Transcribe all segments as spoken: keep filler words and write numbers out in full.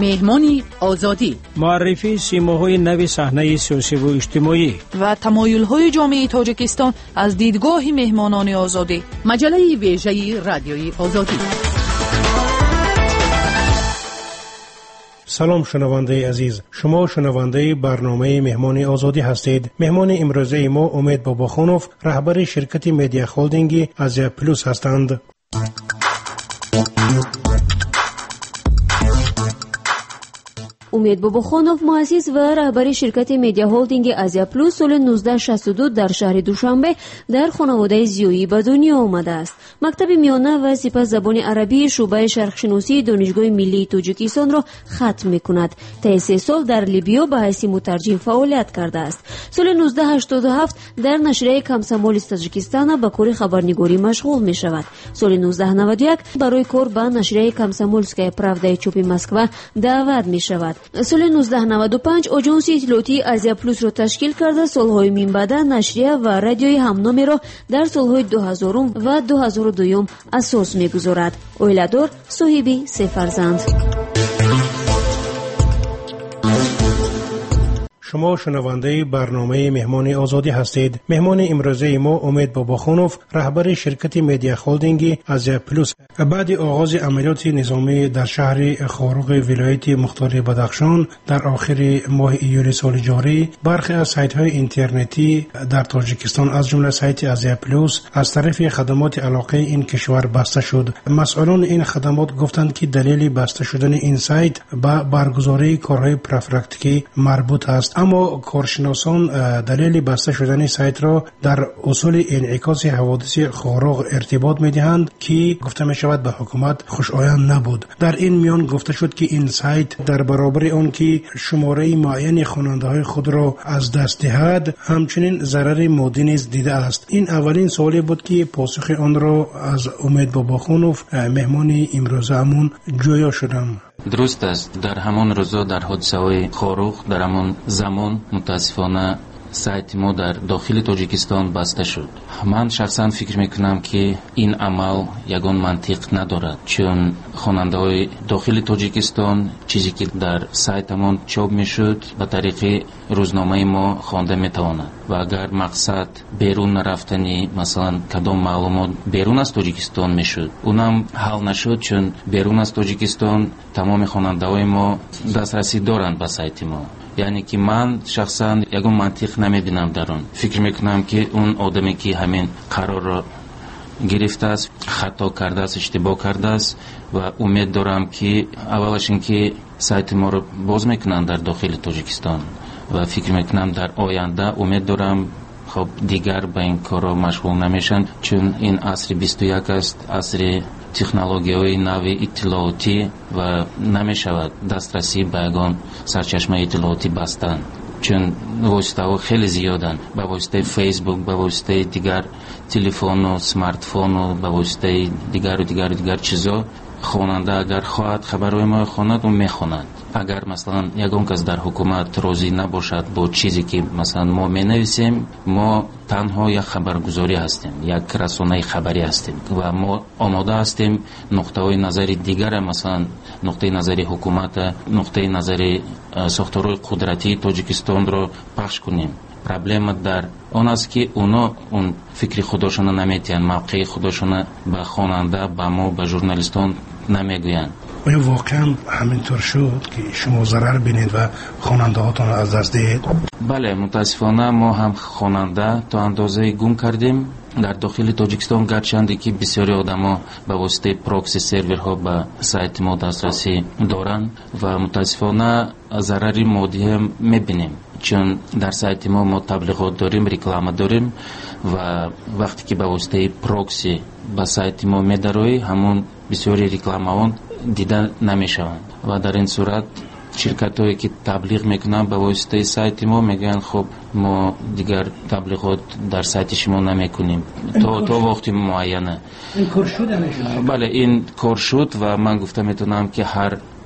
مهمانی آزادی، معرفی سیماهای نوی صحنه سیاسی و اجتماعی و تمایل‌های جامعه تاجیکستان از دیدگاه مهمانان آزادی. مجله ویژه رادیوی آزادی. سلام شنونده عزیز، شما شنونده برنامه مهمان آزادی هستید. مهمان امروزه ما امید باباخانوف، رهبر شرکت مدیا هولدینگ آسیا پلوس هستند. امید باباخانوف مؤسس و رهبر شرکت مدیا هولدینگ آسیا پلوس سال نوزده شصت و دو در شهر دوشنبه در خانواده زیویی به دنیا آمده است. مکتب میانه و سپس زبان عربی شعبه شرقشناسی دانشگاه ملی تاجیکستان را ختم می‌کند. طی سه سال در لیبیا به حیث مترجم فعالیت کرده است. سال نوزده هشتاد و هفت در نشریه کامسامول تاجیکستان به کار خبرنگاری مشغول می‌شود. سال نوزده نود و یک برای کار به نشریه کامسامولسکایا правда چوپی مسکو دعوت می‌شود. سال نوزده نود و پنج آژانس اطلاعاتی آسیا پلوس را تشکیل کرده. سالهای من بعد نشریه و رادیوی همنامی را در سالهای دو هزار و دو هزار و دو اساس می‌گذارد. اویلادور، صاحب سه فرزند. شما شنونده برنامه مهمان آزادی هستید. مهمان امروزه ما امید باباخانوف، رهبر شرکت مدیا هولدینگ آسیا پلوس. بعد آغاز عملیات نظامی در شهر خاروق ولایت مختار بدخشان در آخر ماه ایول سال جاری، برخی از سایت‌های اینترنتی در تاجیکستان از جمله سایت آسیا پلوس از طرف خدمات علاقه این کشور بسته شد. مسئولان این خدمات گفتند که دلیل بسته شدن این سایت به برگزاری کارهای پرافیلاکتیکی مربوط است. اما کارشناسان دلیل بسته شدن سایت را در اصول انعکاس حوادث خاروق ارتباط می‌دهند که گفته می‌شود به حکومت خوشایند نبود. در این میان گفته شد که این سایت در برابر آن که شماره معین خواننده‌های خود را از دست دهد، همچنین ضرر مادی نیز دیده است. این اولین سوالی بود که پاسخ آن را از امید باباخانوف، مهمان امروزمون، جویا شدم. درست است. در همان روزا در حادثه‌های خاروق در همان زمان متاسفانه سایت ما در داخل تاجیکستان بسته شد. من شخصا فکر میکنم که این عمل یگان منطق ندارد، چون خواننده‌های داخل تاجیکستان چیزی که در سایتمان چاپ میشد به طریق روزنامه ما خوانده میتواند و اگر مقصد بیرون رفتنی مثلا کدام معلومات بیرون از تاجیکستان میشد، اونم حل نشد، چون بیرون از تاجیکستان تمام خواننده‌های ما دسترسی دارند به سایت ما. یعنی که من شخصا یگان منطق نمیبینم در اون. فکر میکنم که اون آدمی که همین قرار را گرفته است خطا کرده است، اشتباه کرده است و امید دارم که اولش این که سایت ما رو باز میکنن در داخل تاجیکستان و فکر میکنم در آینده امید دارم خب دیگر به این کارا مشغول نمیشن، چون این عصر بیست و یک است، عصر تکنولوژی‌های نوی اطلاعاتی و نمیشود دسترسی به یگان سرچشمه اطلاعاتی بستن، چون واسطه‌ها خیلی زیادن، به واسطه فیسبوک، به واسطه دیگر تلفن و سمارت فون و به واسطه دیگر و دیگر و دیگر چیزا خواننده اگر خواهد خبرهای ما خواند و میخواند. اگر مثلا یگان کس در حکومت راضی نباشد با چیزی که مثلا ما مینویسیم، ما تنها یک خبرگزاری هستیم، یک رسانه خبری هستیم و ما آماده هستیم نقطه‌های نظر دیگر، مثلا نقطه نظر حکومت، نقطه نظر ساختارهای قدرتی تاجیکستان را پخش کنیم. پرابلم در آن است که اونا اون فکر خودشون نمیتین، موقع خودشون به خواننده، به ما، به ژورنالیستان نمیگوین. آیا واقعا همینطور شد که شما ضرر بینید و خواننده هاتون از دست دهید؟ بله، متاسفانه ما هم خواننده تا اندازه گم کردیم در داخل تاجیکستان، گرچند که بسیاری آدما به واسطه پروکسی سرورها به سایت ما دسترسی دارند و متاسفانه ضرر مادی هم میبینیم، چون در سایت ما ما تبلیغات داریم، رکلام داریم و وقتی که به واسطه پروکسی به سایت ما میدروی، همون بسیاری رکلام‌ها دیده نمیشوند و در این صورت شرکت هایی که تبلیغ میکنن به واسطه سایت ما میگن خب ما دیگر تبلیغات در سایت شما نمیکنیم تا تا وقتی معینه. این کار شده نمیشه؟ بله، این کار شد و من گفته میتونم که هر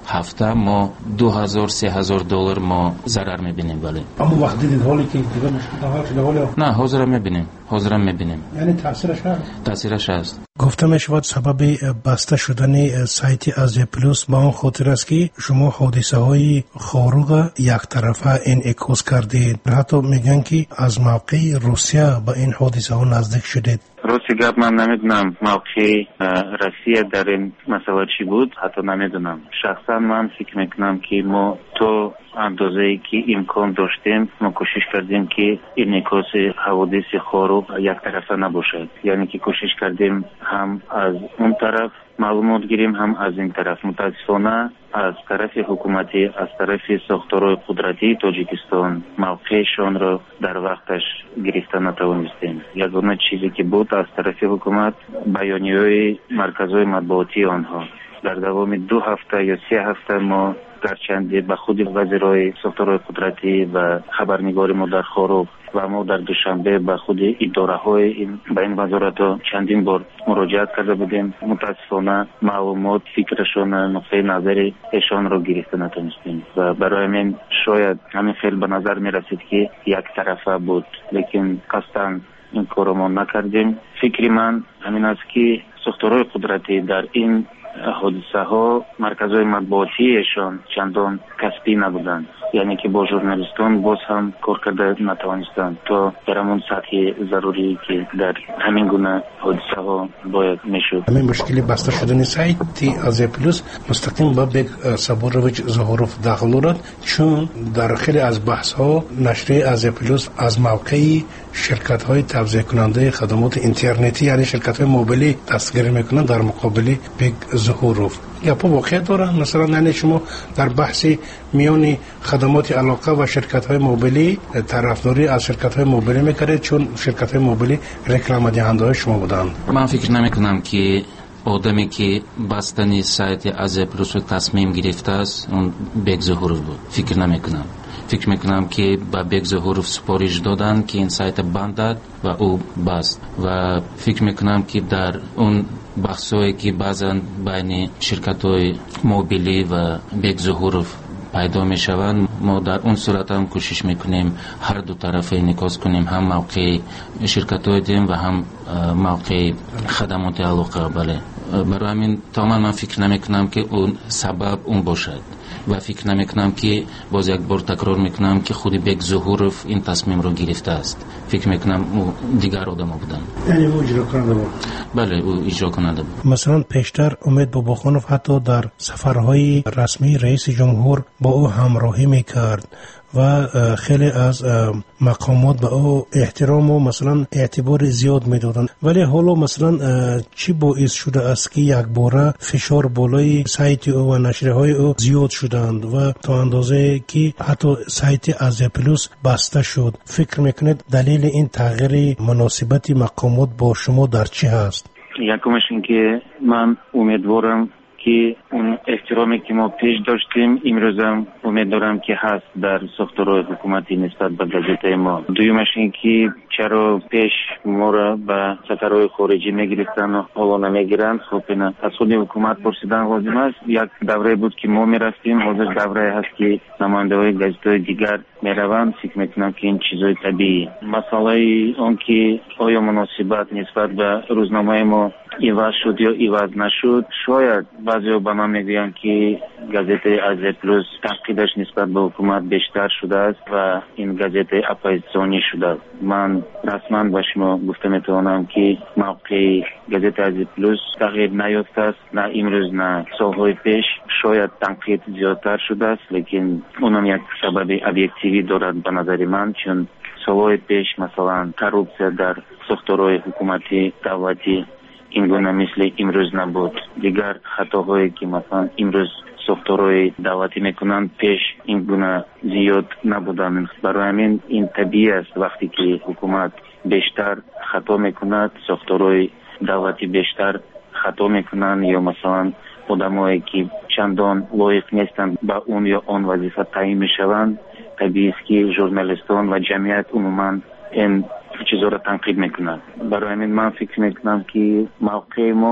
ҳафта мо ду ҳазор се ҳазор доллар мо зарар мебинем. Бале аммо вақти дид ҳоле ки дига мушкилат шуда ҳоле на ҳозирам мебинем ҳозирам мебинем яъне таъсираш ҳаст таъсираш ҳаст. гуфта мешавад сабаби баста шудани сайти Азия Плюс ба он хотир аст ки шумо ҳодисаҳои хоруға яктарафа инъикос кардед. ҳатто мегӯянд ки аз мавқеи Русия ба ин ҳодисаҳо наздик шудед. рости гап ман намедунам мавқеи Россия дар ин масъала чӣ буд, ҳатто намедунам. шахсан ман фикр мекунам ки мо то андозае ки имкон доштем мо кӯшиш кардем ки инъикоси ҳаводиси хоруқ яктарафа набошад, яъне ки кӯшиш кардем ҳам аз он тараф маълумот гирем, ҳам аз ин тараф. мутаассифона аз тарафи ҳукуматӣ, аз тарафи сохторҳои қудратии Тоҷикистон мавқеашонро дар вақташ гирифта натавонистем. ягона чизе ки буд аз тарафи ҳукумат баёниёи марказҳои матбуотии онҳо. дар давоми ду ҳафта ё се ҳафта мо гарчанде ба худи вазирои сохторҳои қудратӣ ва хабарнигори мо дар хоруқ ва мо дар душанбе ба худи идораҳои ба ин вазоратҳо чандин бор муроҷиат карда будем. мутаассифона маълумот, фикрашона, нуқтаи назари эшонро гирифта натонистем ва барои ҳамин шояд ҳамин хел ба назар мерасид ки яктарафа буд, лекин қасдан ин корро мо накардем. фикри ман ҳамин аст ки сохторҳои қудратӣ дар ин ҳодисаҳо марказҳои матбуотиешон чандон касбӣ набуданд, яъне ки бо журналистон боз ҳам кор карда натавонистанд то дар ҳамон сатҳи зарурие ки дар ҳамин гуна ҳодисаҳо бояд мешуд. ҳамин мушкили баста шудани сайти Азия Плюс мустақим ба бек Сабурович Зуҳуров дахл дорад, чун дар хеле аз баҳсҳо нашри Азия Плюс аз мавқеи ширкатҳои тавзеҳкунандаи хадамоти интернетӣ, яъне ширкатҳои мобилӣ дастгирӣ мекунанд дар муқобили бек Зуҳуров. гапо воқеият дорад? масалан яъне шумо дар баҳси миёни хадамоти алоқа ва ширкатҳои мобилӣ тарафдорӣ аз ширкатҳои мобилӣ мекардед, чун ширкатҳои мобилӣ рекламадиҳандаҳои шумо буданд? ман фикр намекунам ки одаме ки бастани сайти Азия Плюсро тасмим гирифтааст он бек Зуҳуров буд. фикр намекунам фикр мекунам ки ба бек Зуҳуров супориш доданд ки ин сайта бандад ва ӯ баст. ва фикр мекунам ки дар он бахсое ки баъзан байни ширкатҳои мобилӣ ва бек Зуҳуров пайдо мешаванд, мо дар он сурат ҳам кӯшиш мекунем ҳар ду тарафа инъикос кунем, ҳам мавқеи ширкатҳои дем ва ҳам мавқеи хадамоти алоқа. бале барои ҳамин тамоман ман фикр намекунам ки он сабаб он бошад ва фикр намекунам ки боз як бор такрор мекунам ки худи бек Зуҳуров ин тасмимро гирифтааст. фикр мекунам ӯ дигар одамо буданд. яъне ӯ иҷрокунанда буд? бале ӯ иҷрокунанда буд. масалан пештар Умед Бобохонов ҳатто дар сафарҳои расмии раиси ҷумҳур бо ӯ ҳамроҳӣ мекард ва хеле аз мақомот ба ӯ эҳтирому масалан эътибори зиёд медоданд. вале ҳоло масалан чӣ боис шудааст ки якбора фишор болои сайти ӯ ва нашриҳои ӯ зиёд шуданд ва то андозае ки ҳатто сайти Азия Плюс баста шуд? фикр мекунед далели ин тағйири муносибати мақомот бо шумо дар чӣ ҳаст? якумаш ин ки ман умедворам ки он эҳтироме ки мо пеш доштем имрӯзам умед дорам ки ҳаст дар сохторҳои ҳукуматӣ нисбат ба газетаи мо. дуюмаш ин ки чаро пеш моро ба сафарҳои хориҷӣ мегирифтану ҳоло намегиранд? хоб ина аз худи ҳукумат пурсидан лозим аст. як даврае буд ки мо мерастем, ҳозир даврае ҳаст ки намояндаҳои газетаҳои дигар мераванд. фикр мекунам ки ин чизои табиӣ. масъалаи он ки оё муносибат нисбат ба рӯзномаи мо иваз шуд ё иваз нашуд, шояд баъзеҳо ба ман мегӯянд ки газетаи Азия Плюс танқидаш нисбат ба ҳукумат бештар шудааст ва ин газетаи оппозитсионӣ шудааст. ман расман ба шумо гуфта метавонам ки мавқеи газетаи Азия Плюс тағйир наёфтааст, на имрӯз на солҳои пеш. шояд танқид зиёдтар шудааст, лекин онам як сабаби объективӣ дорад ба назари ман, чун солҳои пеш масалан коррупсия дар сохторҳои ҳукуматӣ давлатӣ ин гуна мисли имрӯз набуд. дигар хатоҳое ки масалан имрӯз сохторҳои давлатӣ мекунанд пеш ин гуна зиёд набуданд. барои ҳамин ин табиӣ аст вақте ки ҳукумат бештар хато мекунад, сохторҳои давлатӣ бештар хато мекунанд ё масалан одамое ки чандон лоиқ нестанд ба он ё он вазифа таъин мешаванд, табиист ки журналистон ва ҷамъият умуман ин чизоро танқид мекунад. барои ҳамин ман фикр мекунам ки мавқеи мо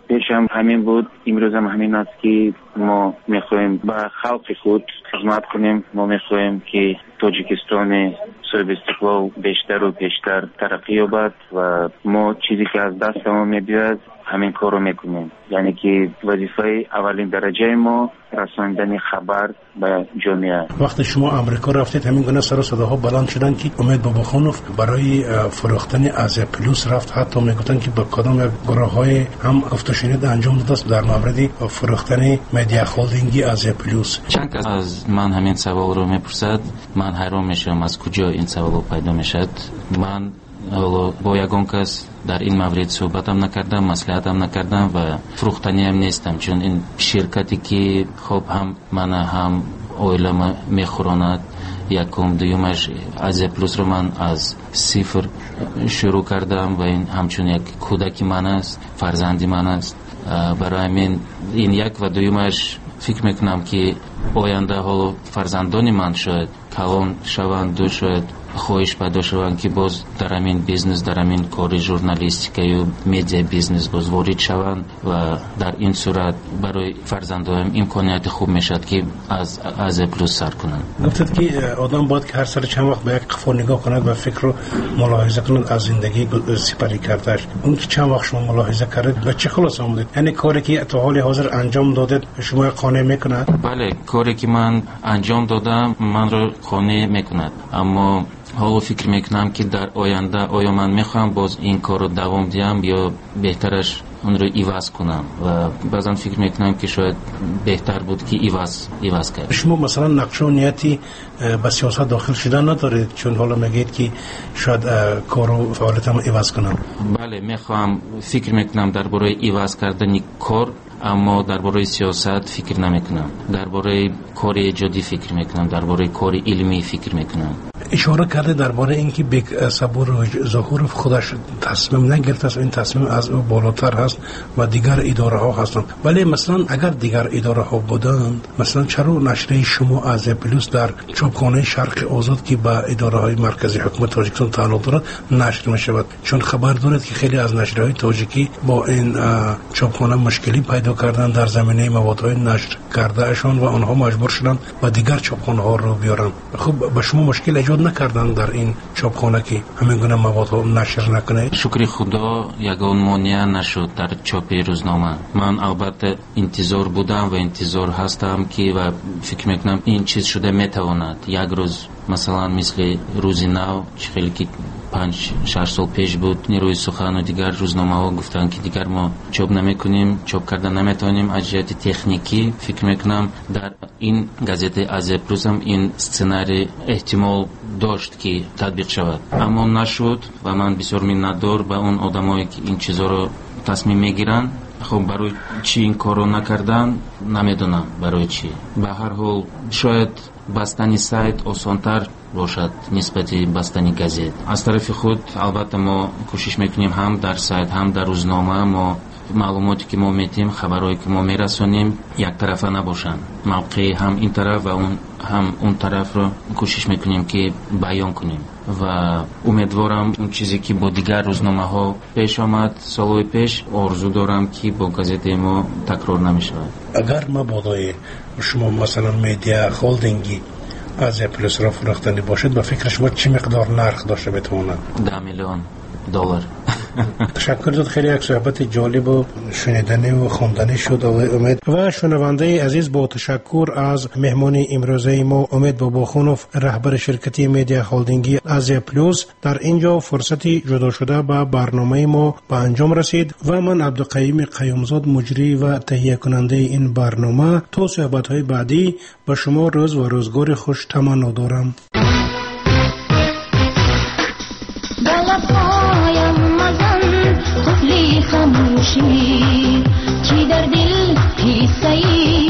پیشم همین بود، امروز هم همین است که ما میخوایم با خلق خود خدمت کنیم. ما میخوایم که تاجیکستان صاحب استقلال بیشتر و بیشتر ترقی یابد و ما چیزی که از دست ما میبید همین کار رو میکنیم. یعنی که وظیفه اولین درجه ما رساندن خبر به جامعه. وقتی شما آمریکا رفتید همین گونه سر و صداها بلند شدن که امید باباخانوف برای فروختن از پلوس رفت، حتی میگفتن که با کدام یک گروه‌های هم گفته شنید انجام داده است در مورد فروختن مدیا هولدینگی از پلوس. چند کس از من همین سوال رو میپرسد، من حیران میشم از کجا این سوال پیدا میشد. من با یگان کس در این مورد صحبتم نکردم، مصلحتم نکردم و فروختنی هم نیستم، چون این شرکتی که خب هم من هم اویلم میخوراند، یکم دویمش از پلوس رو من از صفر شروع کردم و این همچون یک کودکی من است، فرزندی من است. برای همین این یک و دویمش فکر میکنم که آینده حالا فرزندانی من شاید کلان شوند، دو شاید خواهش پیدا شوند که باز در همین بیزنس، در همین کار ژورنالیستیکی و میدیا بیزنس باز وارد شوند و در این صورت برای فرزندانم امکانیت خوب میشد که از از پلوس سر کنند. گفتید که آدم باید که هر سر چند وقت به یک قفا نگاه کند و فکر رو ملاحظه کند از زندگی سپری کردهش. اون که چند وقت شما ملاحظه کردید و چه خلاص آمدید؟ یعنی کاری که تا حال حاضر انجام دادید شما قانع میکند؟ بله، کاری که من انجام دادم من رو قانع میکند، اما حالا فکر میکنم که در آینده آیا من میخوام باز این کار رو دوام دیم یا بهترش اون رو ایواز کنم و بعضا فکر میکنم که شاید بهتر بود که ایواز ایواز کرد. شما مثلا نقشه و نیتی به سیاست داخل شدن ندارید، چون حالا میگید که شاید کارو فعالیتم ایواز کنم؟ بله، میخوام فکر میکنم درباره ایواز کردن کار، اما درباره سیاست فکر نمیکنم. درباره کار ایجادی فکر میکنم، درباره کار علمی فکر میکنم. اشاره کرده درباره اینکه بیگ صبور و ظهور خودش تصمیم نگرفت است، این تصمیم از او بالاتر هست و دیگر اداره ها هستند. ولی مثلا اگر دیگر اداره ها بودند، مثلا چرا نشریه شما از پلوس در چاپخانه شرق آزاد که با اداره های مرکزی حکومت تاجیکستان تعلق دارد نشر می شود؟ چون خبر دارید که خیلی از نشریه های تاجیکی با این چاپخانه مشکلی پیدا کردن در زمینه موادهای نشر کرده اشان و آنها مجبور شدند و دیگر چاپخانه ها رو بیارن. خب به شما مشکل ایجاد نکردن در این چاپخانه که همین گونه مواد ها نشر نکنه؟ شکر خدا یگان مانع نشد در چاپ روزنامه. من البته انتظار بودم و انتظار هستم که و فکر میکنم این چیز شده میتواند یک روز مثلا مثل روزی نو خیلی که پنج شش سال پیش بود، نیروی سخن و دیگر روزنامه ها گفتن که دیگر ما چاپ نمیکنیم، چاپ کردن نمیتونیم از جهت تکنیکی. فکر میکنم در این گازete از پلوس هم این سناریو احتمال داشت که تطبیق شود، اما نشد و من بسیار منتظر به اون آدمایی که این چیزا رو تصمیم میگیرن. خب برای چی این کارو نکردن نمیدونم، برای چی. به هر حال شاید بستنی سایت آسانتر باشد نسبت بستنی گازت. از طرف خود البته ما کوشش میکنیم هم در سایت هم در روزنامه ما معلوماتی که ما میتیم، خبرایی که ما میرسونیم یک طرفه نباشن، موقعی هم این طرف و اون هم اون طرف رو کوشش میکنیم که بیان کنیم و امیدوارم اون چیزی که با دیگر روزنامه ها پیش آمد سالهای پیش آرزو دارم که با گازت ما تکرار نمیشود. اگر ما بودای شما مثلا مدیا هولدینگی از پلوس را فروختنی باشد، با فکر شما چه مقدار نرخ داشته بتواند؟ ده میلیون دلار. تشکر داد، خیلی یک صحبت جالب و شنیدنی و خواندنی شد آقای امید. و شنونده عزیز با تشکر از مهمان امروزه ما امید باباخانوف، رهبر شرکت مدیا هولدینگی از پلوس. در اینجا فرصتی جدا شده به برنامه ما به انجام رسید و من عبدالقیوم قیومزاد مجری و تهیه کننده این برنامه تا صحبت های بعدی به شما روز و روزگار خوش تمنا دارم. خاموشی چی در دل قصه‌ای